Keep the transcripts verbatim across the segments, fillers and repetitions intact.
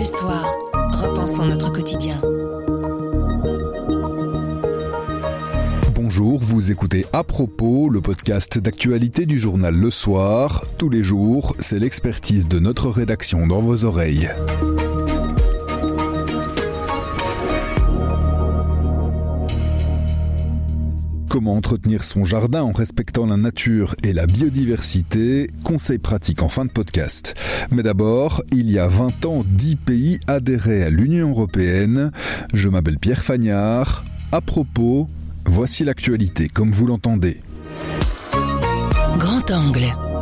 soir, repensons notre quotidien. Bonjour, vous écoutez À propos, le podcast d'actualité du journal Le Soir. Tous les jours, c'est l'expertise de notre rédaction dans vos oreilles. Comment entretenir son jardin en respectant la nature et la biodiversité? Conseils pratiques en fin de podcast. Mais d'abord, il y a vingt ans, dix pays adhéraient à l'Union européenne. Je m'appelle Pierre Fagnard. À propos, voici l'actualité comme vous l'entendez. Grand angle.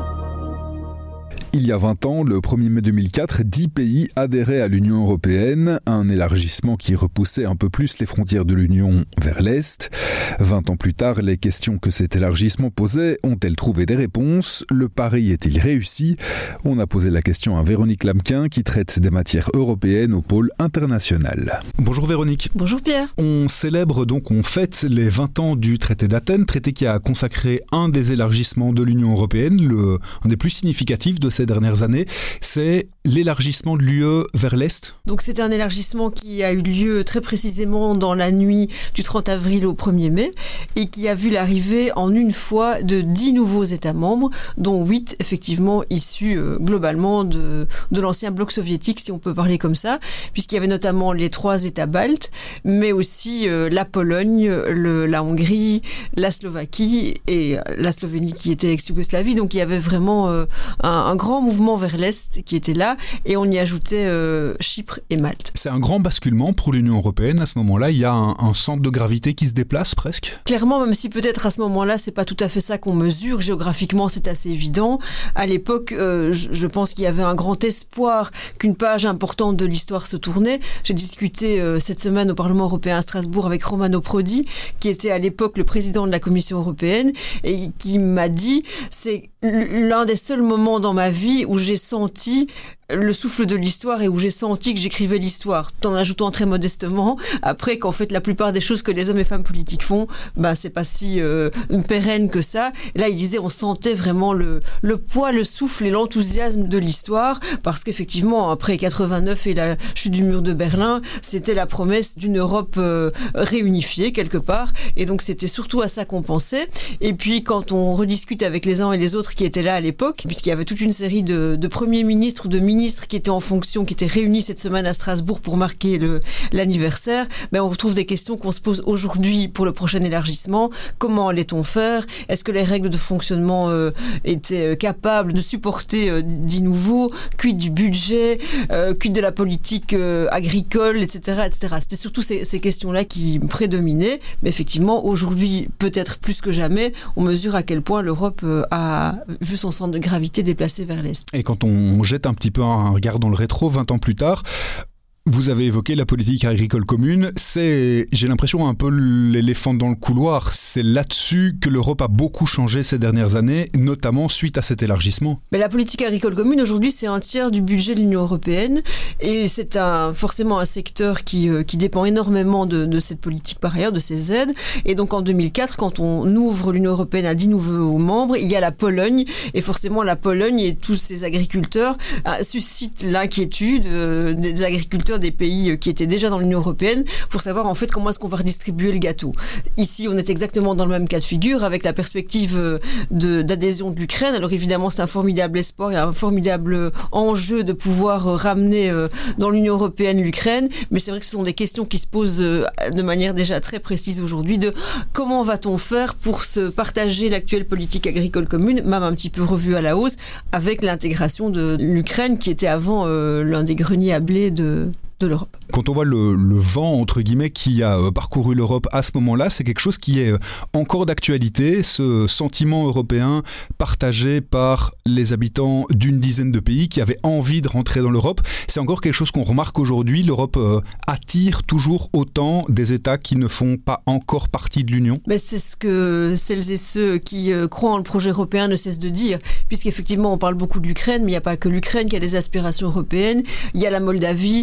Il y a vingt ans, le premier mai deux mille quatre, dix pays adhéraient à l'Union européenne, un élargissement qui repoussait un peu plus les frontières de l'Union vers l'Est. vingt ans plus tard, les questions que cet élargissement posait ont-elles trouvé des réponses? Le pari est-il réussi? On a posé la question à Véronique Lamquin qui traite des matières européennes au pôle international. Bonjour Véronique. Bonjour Pierre. On célèbre donc, on fête les vingt ans du traité d'Athènes, traité qui a consacré un des élargissements de l'Union européenne, le, un des plus significatifs de ces dernières années, c'est l'élargissement de l'U E vers l'Est. Donc c'est un élargissement qui a eu lieu très précisément dans la nuit du trente avril au premier mai et qui a vu l'arrivée en une fois de dix nouveaux États membres, dont huit effectivement issus euh, globalement de, de l'ancien bloc soviétique, si on peut parler comme ça, puisqu'il y avait notamment les trois États baltes, mais aussi euh, la Pologne, le, la Hongrie, la Slovaquie et la Slovénie qui était ex-Yougoslavie. Donc il y avait vraiment euh, un, un grand mouvement vers l'Est qui était là et on y ajoutait euh, Chypre et Malte. C'est un grand basculement pour l'Union européenne. À ce moment-là, il y a un, un centre de gravité qui se déplace presque. Clairement, même si peut-être à ce moment-là, c'est pas tout à fait ça qu'on mesure. Géographiquement, c'est assez évident. À l'époque, euh, je, je pense qu'il y avait un grand espoir qu'une page importante de l'histoire se tournait. J'ai discuté euh, cette semaine au Parlement européen à Strasbourg avec Romano Prodi, qui était à l'époque le président de la Commission européenne et qui m'a dit c'est l'un des seuls moments dans ma vie où j'ai senti le souffle de l'histoire et où j'ai senti que j'écrivais l'histoire, tout en ajoutant très modestement après qu'en fait la plupart des choses que les hommes et femmes politiques font, bah c'est pas si euh, pérenne que ça. Et là il disait on sentait vraiment le, le poids, le souffle et l'enthousiasme de l'histoire parce qu'effectivement après quatre-vingt-neuf et la chute du mur de Berlin, c'était la promesse d'une Europe euh, réunifiée quelque part et donc c'était surtout à ça qu'on pensait. Et puis quand on rediscute avec les uns et les autres qui étaient là à l'époque, puisqu'il y avait toute une série de, de premiers ministres ou de ministres qui étaient en fonction, qui étaient réunis cette semaine à Strasbourg pour marquer le, l'anniversaire, ben on retrouve des questions qu'on se pose aujourd'hui pour le prochain élargissement. Comment allait-on faire? Est-ce que les règles de fonctionnement euh, étaient capables de supporter euh, dix nouveaux? Quid du budget? euh, Quid de la politique euh, agricole, et cetera, et cetera. C'était surtout ces, ces questions-là qui prédominaient. Mais effectivement, aujourd'hui, peut-être plus que jamais, on mesure à quel point l'Europe euh, a vu son centre de gravité déplacé vers l'Est. Et quand on jette un petit peu un regard dans le rétro, vingt ans plus tard, vous avez évoqué la politique agricole commune. C'est, j'ai l'impression, un peu l'éléphant dans le couloir. C'est là-dessus que l'Europe a beaucoup changé ces dernières années, notamment suite à cet élargissement. Mais la politique agricole commune, aujourd'hui, c'est un tiers du budget de l'Union européenne. Et c'est un, forcément un secteur qui, euh, qui dépend énormément de, de cette politique par ailleurs, de ces aides. Et donc en deux mille quatre, quand on ouvre l'Union européenne à dix nouveaux membres, il y a la Pologne. Et forcément, la Pologne et tous ces agriculteurs euh, suscitent l'inquiétude euh, des agriculteurs des pays qui étaient déjà dans l'Union européenne pour savoir en fait comment est-ce qu'on va redistribuer le gâteau. Ici, on est exactement dans le même cas de figure avec la perspective de, d'adhésion de l'Ukraine. Alors évidemment, c'est un formidable espoir et un formidable enjeu de pouvoir ramener dans l'Union européenne l'Ukraine, mais c'est vrai que ce sont des questions qui se posent de manière déjà très précise aujourd'hui de comment va-t-on faire pour se partager l'actuelle politique agricole commune, même un petit peu revue à la hausse, avec l'intégration de l'Ukraine qui était avant euh, l'un des greniers à blé de de l'Europe. Quand on voit le, le vent, entre guillemets, qui a euh, parcouru l'Europe à ce moment-là, c'est quelque chose qui est euh, encore d'actualité, ce sentiment européen partagé par les habitants d'une dizaine de pays qui avaient envie de rentrer dans l'Europe. C'est encore quelque chose qu'on remarque aujourd'hui. L'Europe euh, attire toujours autant des États qui ne font pas encore partie de l'Union. Mais c'est ce que celles et ceux qui euh, croient en le projet européen ne cessent de dire, puisqu'effectivement on parle beaucoup de l'Ukraine, mais il n'y a pas que l'Ukraine qui a des aspirations européennes. Il y a la Moldavie, il y a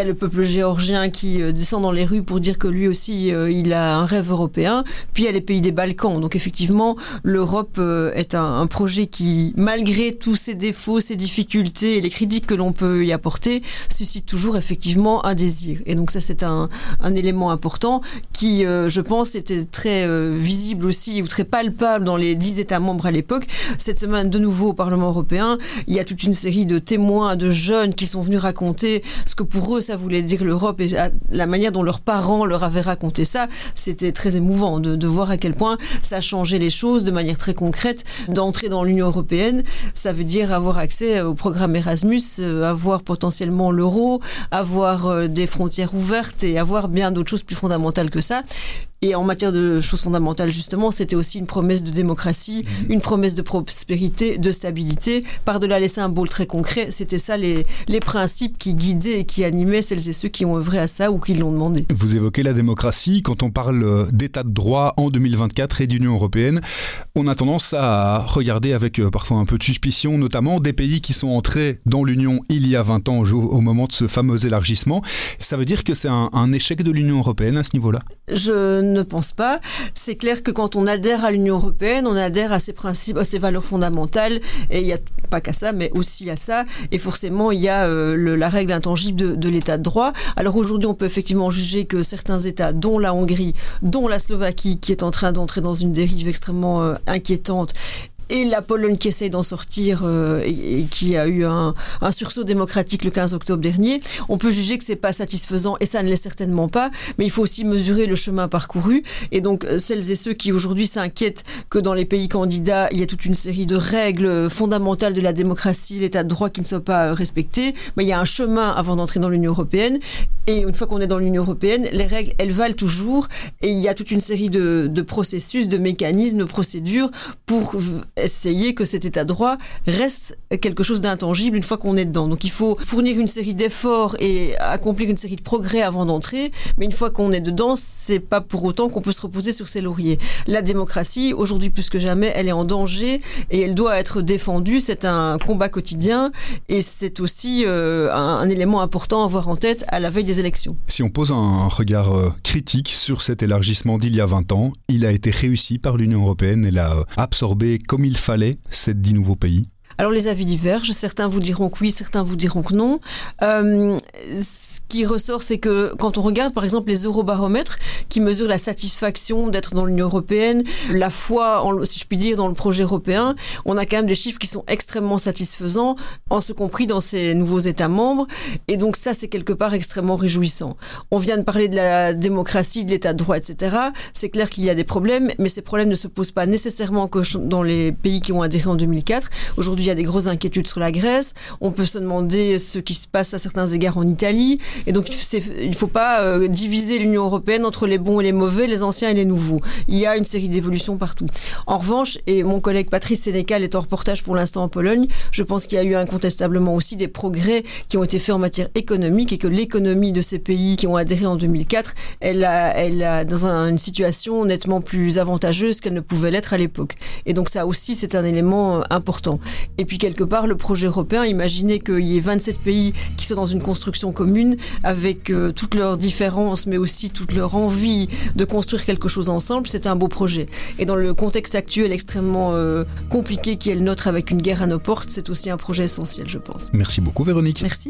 le peuple géorgien qui euh, descend dans les rues pour dire que lui aussi, euh, il a un rêve européen. Puis il y a les pays des Balkans. Donc effectivement, l'Europe euh, est un, un projet qui, malgré tous ses défauts, ses difficultés et les critiques que l'on peut y apporter, suscite toujours effectivement un désir. Et donc ça, c'est un, un élément important qui, euh, je pense, était très euh, visible aussi ou très palpable dans les dix États membres à l'époque. Cette semaine, de nouveau au Parlement européen, il y a toute une série de témoins, de jeunes qui sont venus raconter ce que pour eux, ça voulait dire l'Europe et la manière dont leurs parents leur avaient raconté ça. C'était très émouvant de, de voir à quel point ça a changé les choses de manière très concrète. D'entrer dans l'Union européenne, ça veut dire avoir accès au programme Erasmus, avoir potentiellement l'euro, avoir des frontières ouvertes et avoir bien d'autres choses plus fondamentales que ça. Et en matière de choses fondamentales, justement, c'était aussi une promesse de démocratie, mmh. une promesse de prospérité, de stabilité. Par-delà les symboles très concrets, c'était ça les, les principes qui guidaient et qui animaient celles et ceux qui ont œuvré à ça ou qui l'ont demandé. Vous évoquez la démocratie. Quand on parle d'état de droit en deux mille vingt-quatre et d'Union européenne, on a tendance à regarder avec parfois un peu de suspicion, notamment des pays qui sont entrés dans l'Union il y a vingt ans, au, au moment de ce fameux élargissement. Ça veut dire que c'est un, un échec de l'Union européenne à ce niveau-là ? Je ne pense pas. C'est clair que quand on adhère à l'Union européenne, on adhère à ses principes, à ses valeurs fondamentales, et il n'y a pas qu'à ça, mais aussi à ça, et forcément il y a euh, le, la règle intangible de, de l'état de droit. Alors aujourd'hui, on peut effectivement juger que certains États, dont la Hongrie, dont la Slovaquie, qui est en train d'entrer dans une dérive extrêmement euh, inquiétante, et la Pologne qui essaye d'en sortir euh, et, et qui a eu un, un sursaut démocratique le quinze octobre dernier, on peut juger que c'est pas satisfaisant et ça ne l'est certainement pas, mais il faut aussi mesurer le chemin parcouru. Et donc celles et ceux qui aujourd'hui s'inquiètent que dans les pays candidats, il y a toute une série de règles fondamentales de la démocratie, l'état de droit qui ne soient pas respectés, ben, il y a un chemin avant d'entrer dans l'Union européenne. Et une fois qu'on est dans l'Union européenne, les règles, elles valent toujours et il y a toute une série de, de processus, de mécanismes, de procédures pour essayer que cet état de droit reste quelque chose d'intangible une fois qu'on est dedans. Donc il faut fournir une série d'efforts et accomplir une série de progrès avant d'entrer, mais une fois qu'on est dedans, c'est pas pour autant qu'on peut se reposer sur ses lauriers. La démocratie, aujourd'hui plus que jamais, elle est en danger et elle doit être défendue. C'est un combat quotidien et c'est aussi euh, un, un élément important à avoir en tête à la veille des élections. Si on pose un regard euh, critique sur cet élargissement d'il y a vingt ans, il a été réussi par l'Union européenne. Elle a euh, absorbé comme il fallait ces dix nouveaux pays. Alors les avis divergent, certains vous diront que oui, certains vous diront que non. Euh, ce qui ressort, c'est que quand on regarde par exemple les eurobaromètres qui mesurent la satisfaction d'être dans l'Union européenne, la foi, en, si je puis dire, dans le projet européen, on a quand même des chiffres qui sont extrêmement satisfaisants, en ce compris dans ces nouveaux États membres. Et donc ça, c'est quelque part extrêmement réjouissant. On vient de parler de la démocratie, de l'état de droit, et cetera. C'est clair qu'il y a des problèmes, mais ces problèmes ne se posent pas nécessairement que dans les pays qui ont adhéré en deux mille quatre. Aujourd'hui, il y a des grosses inquiétudes sur la Grèce. On peut se demander ce qui se passe à certains égards en Italie. Et donc, il ne faut pas euh, diviser l'Union européenne entre les bons et les mauvais, les anciens et les nouveaux. Il y a une série d'évolutions partout. En revanche, et mon collègue Patrice Sénécal est en reportage pour l'instant en Pologne, je pense qu'il y a eu incontestablement aussi des progrès qui ont été faits en matière économique et que l'économie de ces pays qui ont adhéré en deux mille quatre, elle a, elle a dans un, une situation nettement plus avantageuse qu'elle ne pouvait l'être à l'époque. Et donc ça aussi, c'est un élément important. Et puis quelque part, le projet européen, imaginez qu'il y ait vingt-sept pays qui sont dans une construction commune avec euh, toutes leurs différences, mais aussi toute leur envie de construire quelque chose ensemble, c'est un beau projet. Et dans le contexte actuel extrêmement euh, compliqué qui est le nôtre avec une guerre à nos portes, c'est aussi un projet essentiel, je pense. Merci beaucoup Véronique. Merci.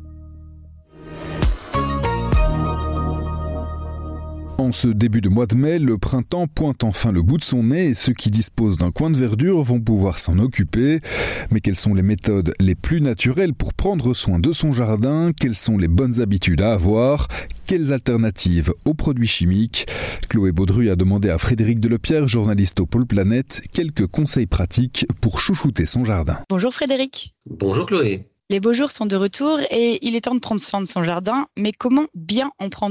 En ce début de mois de mai, le printemps pointe enfin le bout de son nez et ceux qui disposent d'un coin de verdure vont pouvoir s'en occuper. Mais quelles sont les méthodes les plus naturelles pour prendre soin de son jardin ? Quelles sont les bonnes habitudes à avoir ? Quelles alternatives aux produits chimiques ? Chloé Baudru a demandé à Frédéric Delepierre, journaliste au Pôle Planète, quelques conseils pratiques pour chouchouter son jardin. Bonjour Frédéric. Bonjour Chloé. Les beaux jours sont de retour et il est temps de prendre soin de son jardin, mais comment bien en prendre soin ?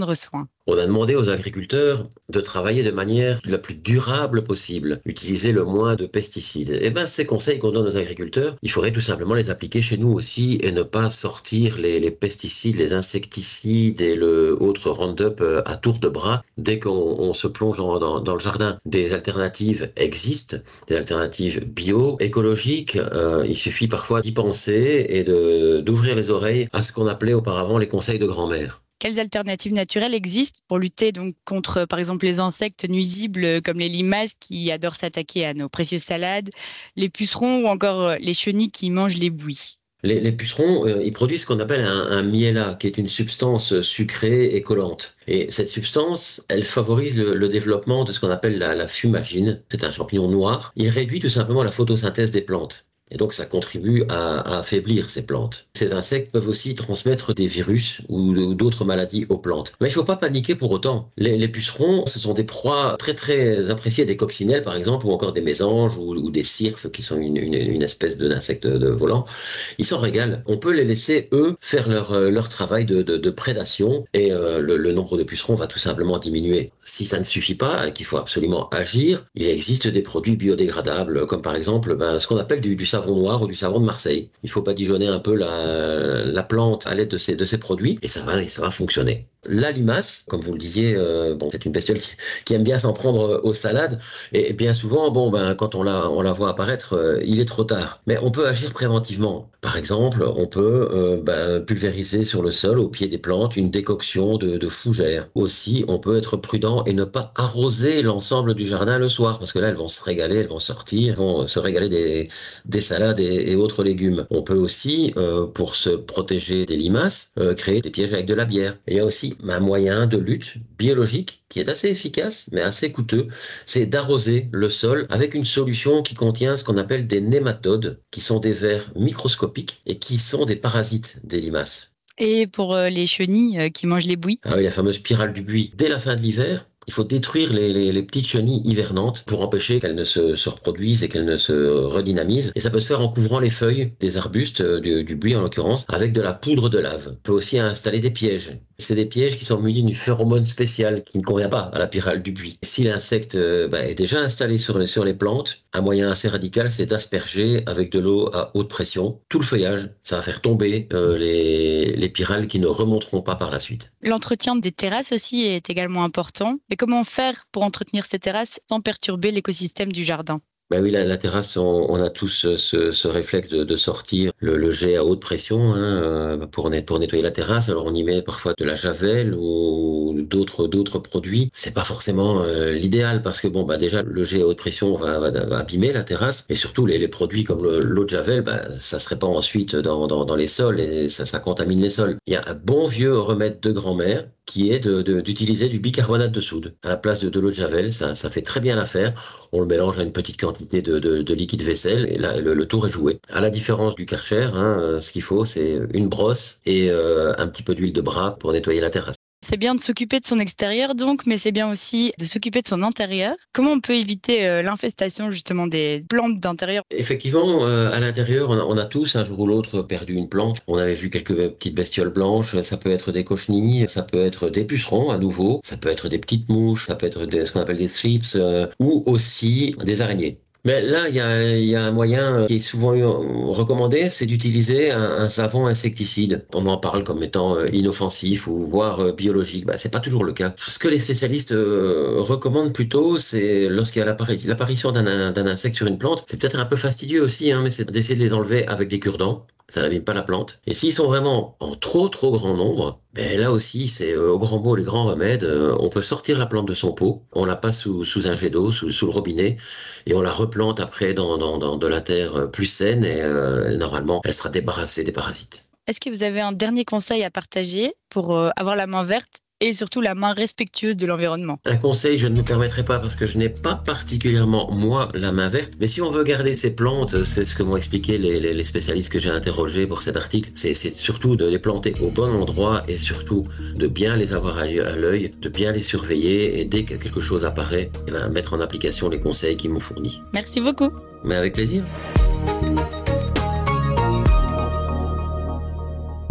On a demandé aux agriculteurs de travailler de manière la plus durable possible, utiliser le moins de pesticides. Et bien, ces conseils qu'on donne aux agriculteurs, il faudrait tout simplement les appliquer chez nous aussi et ne pas sortir les, les pesticides, les insecticides et le autre Roundup à tour de bras dès qu'on on se plonge dans, dans, dans le jardin. Des alternatives existent, des alternatives bio, écologiques. Euh, il suffit parfois d'y penser et de, d'ouvrir les oreilles à ce qu'on appelait auparavant les conseils de grand-mère. Quelles alternatives naturelles existent pour lutter donc contre, par exemple, les insectes nuisibles comme les limaces qui adorent s'attaquer à nos précieuses salades, les pucerons ou encore les chenilles qui mangent les buis? Les, les pucerons, euh, ils produisent ce qu'on appelle un, un miella, qui est une substance sucrée et collante. Et cette substance, elle favorise le, le développement de ce qu'on appelle la, la fumagine. C'est un champignon noir. Il réduit tout simplement la photosynthèse des plantes. Et donc, ça contribue à, à affaiblir ces plantes. Ces insectes peuvent aussi transmettre des virus ou, ou d'autres maladies aux plantes. Mais il ne faut pas paniquer pour autant. Les, les pucerons, ce sont des proies très très appréciées des coccinelles, par exemple, ou encore des mésanges ou, ou des cirfes, qui sont une, une, une espèce d'insectes de, de volants. Ils s'en régalent. On peut les laisser, eux, faire leur, leur travail de, de, de prédation et euh, le, le nombre de pucerons va tout simplement diminuer. Si ça ne suffit pas et qu'il faut absolument agir, il existe des produits biodégradables, comme par exemple ben, ce qu'on appelle du, du savon noir ou du savon de Marseille. Il faut badigeonner un peu la, la plante à l'aide de ces, de ces produits et ça va, et ça va fonctionner. La limace, comme vous le disiez, euh, bon, c'est une bestiole qui, qui aime bien s'en prendre aux salades et bien souvent, bon, ben, quand on la, on la voit apparaître, euh, il est trop tard. Mais on peut agir préventivement. Par exemple, on peut euh, ben, pulvériser sur le sol, au pied des plantes, une décoction de, de fougères. Aussi, on peut être prudent et ne pas arroser l'ensemble du jardin le soir parce que là, elles vont se régaler, elles vont sortir, elles vont se régaler des, des salades et, et autres légumes. On peut aussi, euh, pour se protéger des limaces, euh, créer des pièges avec de la bière. Et il y a aussi un moyen de lutte biologique qui est assez efficace, mais assez coûteux, c'est d'arroser le sol avec une solution qui contient ce qu'on appelle des nématodes, qui sont des vers microscopiques et qui sont des parasites des limaces. Et pour euh, les chenilles euh, qui mangent les buis? Ah oui, la fameuse spirale du buis. Dès la fin de l'hiver, il faut détruire les, les, les petites chenilles hivernantes pour empêcher qu'elles ne se, se reproduisent et qu'elles ne se redynamisent. Et ça peut se faire en couvrant les feuilles des arbustes, du, du buis en l'occurrence, avec de la poudre de lave. On peut aussi installer des pièges. C'est des pièges qui sont munis d'une phéromone spéciale qui ne convient pas à la pyrale du buis. Si l'insecte euh, bah, est déjà installé sur les, sur les plantes, un moyen assez radical, c'est d'asperger avec de l'eau à haute pression tout le feuillage. Ça va faire tomber euh, les, les pyrales qui ne remonteront pas par la suite. L'entretien des terrasses aussi est également important. Mais comment faire pour entretenir ces terrasses sans perturber l'écosystème du jardin? Ben oui, la, la terrasse, on, on a tous ce, ce réflexe de, de sortir le, le jet à haute pression hein, pour, net, pour nettoyer la terrasse. Alors on y met parfois de la javel ou d'autres d'autres produits. C'est pas forcément euh, l'idéal parce que bon bah déjà le jet à haute pression va, va, va abîmer la terrasse et surtout les, les produits comme le, l'eau de javel, bah, ça se répand ensuite dans, dans, dans les sols et ça, ça contamine les sols. Il y a un bon vieux remède de grand-mère qui est de, de, d'utiliser du bicarbonate de soude à la place de, de l'eau de javel. Ça, ça fait très bien l'affaire. On le mélange à une petite quantité de, de, de liquide vaisselle et là, le, le tour est joué. À la différence du Karcher, hein, ce qu'il faut, c'est une brosse et euh, un petit peu d'huile de bras pour nettoyer la terrasse. C'est bien de s'occuper de son extérieur donc, mais c'est bien aussi de s'occuper de son intérieur. Comment on peut éviter euh, l'infestation justement des plantes d'intérieur? Effectivement, euh, à l'intérieur, on a, on a tous un jour ou l'autre perdu une plante. On avait vu quelques petites bestioles blanches, ça peut être des cochenilles, ça peut être des pucerons à nouveau, ça peut être des petites mouches, ça peut être des, ce qu'on appelle des thrips, euh, ou aussi des araignées. Mais là, il y a, y a un moyen qui est souvent recommandé, c'est d'utiliser un, un savon insecticide. On en parle comme étant inoffensif ou voire biologique. Bah, c'est pas toujours le cas. Ce que les spécialistes euh, recommandent plutôt, c'est lorsqu'il y a l'appari- l'apparition d'un, d'un insecte sur une plante, c'est peut-être un peu fastidieux aussi, hein, mais c'est d'essayer de les enlever avec des cure-dents. Ça n'abîme pas la plante. Et s'ils sont vraiment en trop trop grand nombre, ben là aussi c'est euh, au grand mot les grands remèdes. Euh, on peut sortir la plante de son pot, on la passe sous, sous un jet d'eau, sous, sous le robinet, et on la replante après dans, dans, dans de la terre plus saine et euh, normalement elle sera débarrassée des parasites. Est-ce que vous avez un dernier conseil à partager pour euh, avoir la main verte et surtout la main respectueuse de l'environnement? Un conseil, je ne me permettrai pas parce que je n'ai pas particulièrement, moi, la main verte. Mais si on veut garder ces plantes, c'est ce que m'ont expliqué les, les, les spécialistes que j'ai interrogés pour cet article, c'est, c'est surtout de les planter au bon endroit et surtout de bien les avoir à l'œil, de bien les surveiller et dès que quelque chose apparaît, eh ben, mettre en application les conseils qu'ils m'ont fournis. Merci beaucoup. Mais avec plaisir.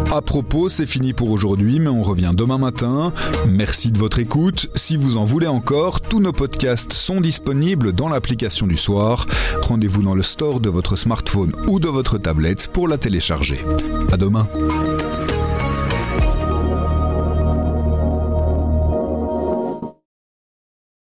À propos, c'est fini pour aujourd'hui, mais on revient demain matin. Merci de votre écoute. Si vous en voulez encore, tous nos podcasts sont disponibles dans l'application du soir. Rendez-vous dans le store de votre smartphone ou de votre tablette pour la télécharger. À demain.